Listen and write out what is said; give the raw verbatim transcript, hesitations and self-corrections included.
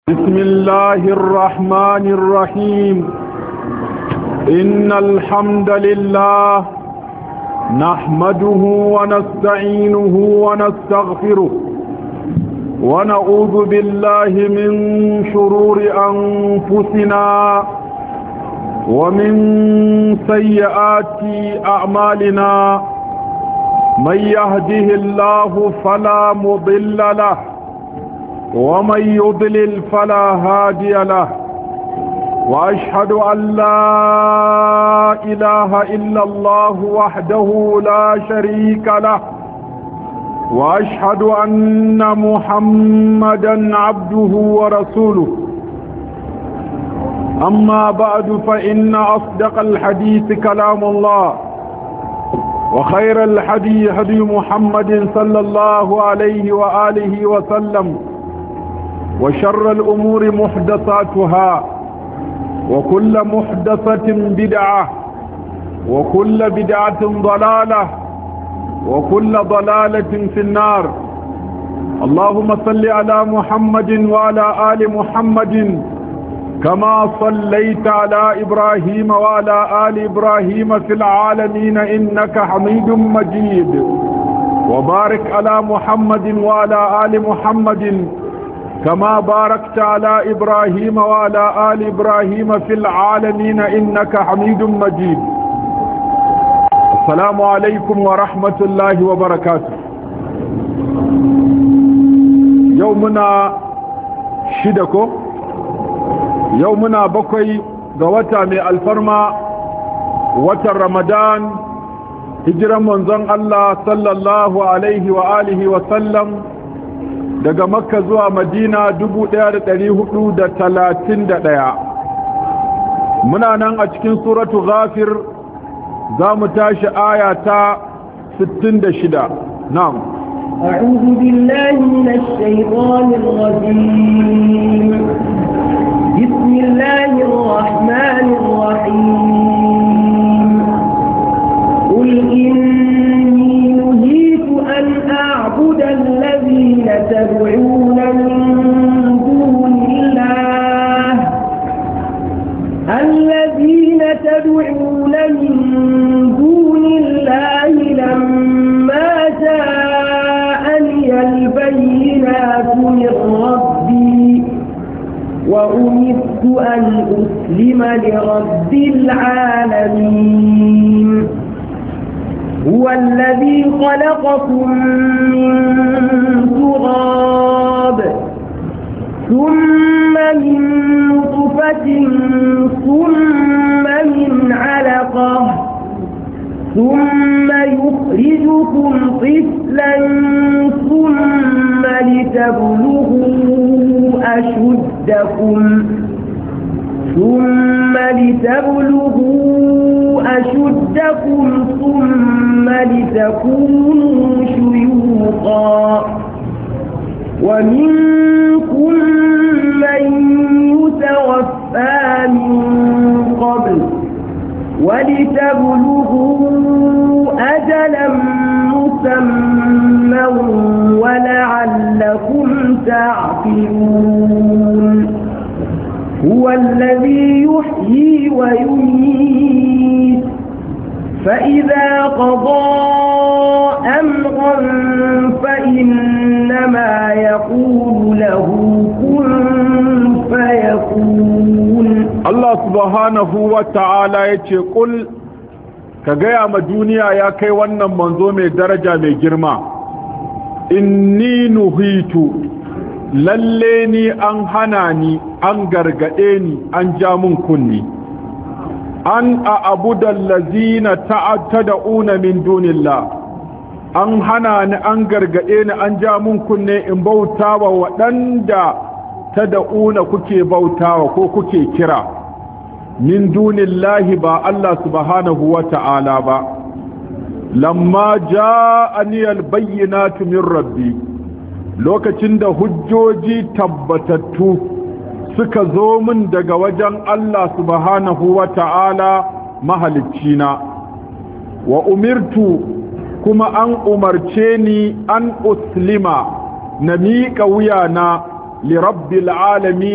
بسم الله الرحمن الرحيم إن الحمد لله نحمده ونستعينه ونستغفره ونعوذ بالله من شرور أنفسنا ومن سيئات أعمالنا من يهده الله فلا مضل له ومن يضلل فلا هادي له وأشهد أن لا إله إلا الله وحده لا شريك له وأشهد أن محمدا عبده ورسوله أما بعد فإن أصدق الحديث كلام الله وخير الحديث هدي محمد صلى الله عليه وآله وسلم وشر الأمور محدثاتها وكل محدثة بدعة وكل بدعة ضلالة وكل ضلالة في النار. اللهم صل على محمد وعلى آل محمد كما صليت على إبراهيم وعلى آل إبراهيم في العالمين إنك حميد مجيد وبارك على محمد وعلى آل محمد كما باركت على إبراهيم وعلى آل إبراهيم في العالمين إنك حميد مجيد. السلام عليكم ورحمة الله وبركاته. يومنا شدكو يومنا بكوي غوتا من الفرما وتر رمضان هجرا منزن الله صلى الله عليه وآله وسلم daga makka zuwa madina dubu ɗaya da ɗari hudu da talatin da ɗaya. Muna nan a cikin suratu ghafir za mu tashi aya ta sittin da shida. Na'am. أعوذ بالله من الشيطان الرجيم. بسم الله الرحمن الرحيم. قل إني نهيت أن أعبد الذين تدعون من دون الله الذين تدعون من دون الله لما جاءني البينات من ربي وأمرت أن أسلم لرب العالمين. هو الذي خلقكم من تراب ثم من نطفة ثم من علقة ثم يخرجكم طفلا ثم لتبلغوا أشدكم ثم لتبلغوا أشدكم ثم لتكونوا شيوخا ومنكم من يتوفى من قبل ولتبلغوا أجلا مسمى ولعلكم تعقلون. هو الذي يحيي ويميت فإذا قضى أمرا فإنما يقول له كن فيكون. الله سبحانه وتعالى يقول كجاء مدنيا يا كي ونن منظوم درجة من جرما إني نهيت lalle ni an hana ni an gargade ni an ja mun kunni an a abudal lazina ta'taduna min dunillah an hana ni an gargade ni an ja mun kunne in bautawa waɗanda tad'una kuke bautawa ko kuke kira min dunillahi ba Allah subhanahu wata'ala ba lamma ja'ani albayyinatu min rabbi lokacin da hujjoji tabbatattu suka zo min daga wajen Allah subhanahu wa ta'ala mahaliccina wa umirtu kuma an umarce ni an uslima na miƙa wuyana li rabbil alamin